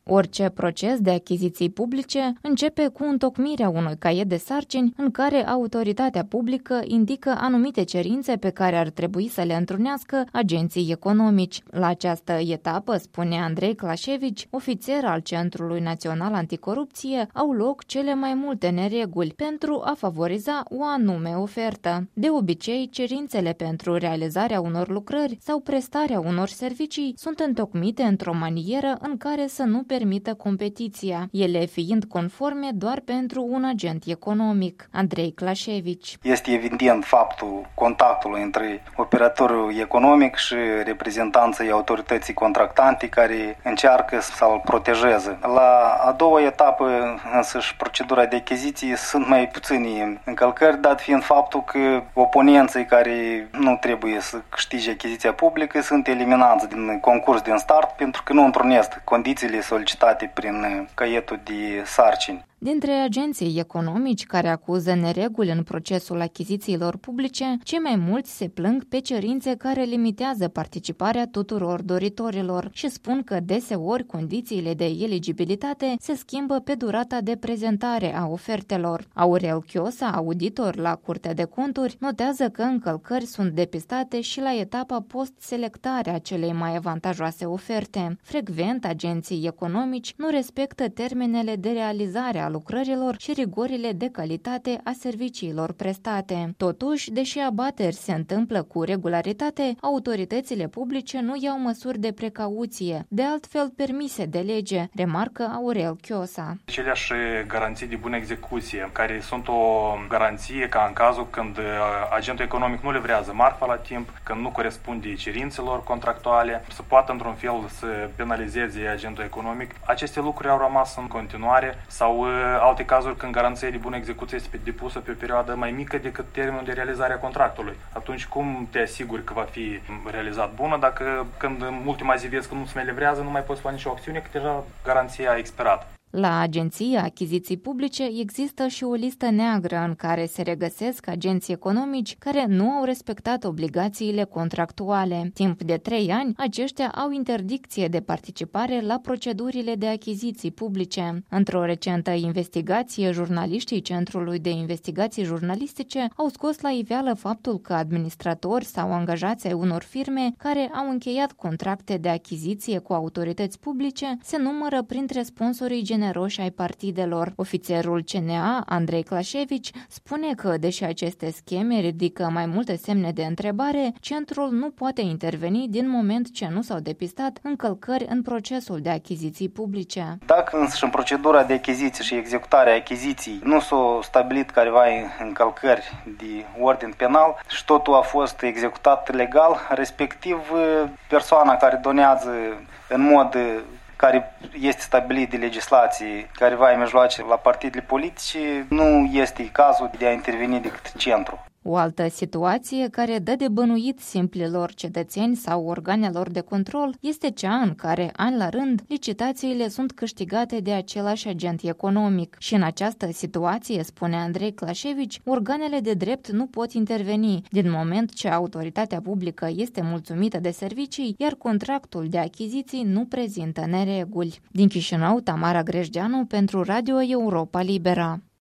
Orice proces de achiziții publice începe cu întocmirea unui caiet de sarcini în care autoritatea publică indică anumite cerințe pe care ar trebui să le întrunească agenții economici. La această etapă, spune Andrei Clașevici, ofițer al Centrului Național Anticorupție, au loc cele mai multe nereguli pentru a favoriza o anume ofertă. De obicei, cerințele pentru realizarea unor lucrări sau prestarea unor servicii sunt întocmite într-o manieră în care să nu permită competiția, ele fiind conforme doar pentru un agent economic. Andrei Clașevici. Este evident faptul contactului între operatorul economic și reprezentanții autorității contractante care încearcă să-l protejeze. La a doua etapă, însăși, procedura de achiziții sunt mai puține încălcări, dat fiind faptul că oponenții care nu trebuie să câștige achiziția publică sunt eliminați din concurs din start pentru că nu întrunesc condițiile solicitate prin caietul de sarcini. Dintre agenții economici care acuză nereguli în procesul achizițiilor publice, cei mai mulți se plâng pe cerințe care limitează participarea tuturor doritorilor și spun că deseori condițiile de eligibilitate se schimbă pe durata de prezentare a ofertelor. Aurel Chiosa, auditor la Curtea de Conturi, notează că încălcări sunt depistate și la etapa post-selectare a celei mai avantajoase oferte. Frecvent, agenții economici nu respectă termenele de realizare a lucrărilor și rigorile de calitate a serviciilor prestate. Totuși, deși abateri se întâmplă cu regularitate, autoritățile publice nu iau măsuri de precauție, de altfel permise de lege, remarcă Aurel Chiosa. Aceleași garanții de bună execuție, care sunt o garanție ca în cazul când agentul economic nu livrează marfa la timp, când nu corespunde cerințelor contractuale, să poată într-un fel să penalizeze agentul economic. Aceste lucruri au rămas în continuare sau alte cazuri când garanția de bună execuție este depusă pe o perioadă mai mică decât termenul de realizare a contractului. Atunci cum te asiguri că va fi realizat bună dacă când în ultima zi vezi că nu se mai livrează, nu mai poți lua nicio acțiune, că deja garanția a expirat. La Agenția Achiziții Publice există și o listă neagră în care se regăsesc agenții economici care nu au respectat obligațiile contractuale. Timp de 3 ani, aceștia au interdicție de participare la procedurile de achiziții publice. Într-o recentă investigație, jurnaliștii Centrului de Investigații Jurnalistice au scos la iveală faptul că administratori sau angajați ai unor firme care au încheiat contracte de achiziție cu autorități publice se numără printre sponsorii generoși ai partidelor. Ofițerul CNA, Andrei Clașevici, spune că, deși aceste scheme ridică mai multe semne de întrebare, centrul nu poate interveni din moment ce nu s-au depistat încălcări în procesul de achiziții publice. Dacă însă în procedura de achiziții și executarea achiziții nu s-au stabilit careva încălcări de ordin penal și totul a fost executat legal, respectiv persoana care donează în mod care este stabilit de legislație careva mijloace la partidele politice, nu este cazul de a interveni de către centru. O altă situație care dă de bănuit simplilor cetățeni sau organelor de control este cea în care, an la rând, licitațiile sunt câștigate de același agent economic. Și în această situație, spune Andrei Clașevici, organele de drept nu pot interveni, din moment ce autoritatea publică este mulțumită de servicii, iar contractul de achiziții nu prezintă nereguli. Din Chișinău, Tamara Grejdeanu pentru Radio Europa Libera.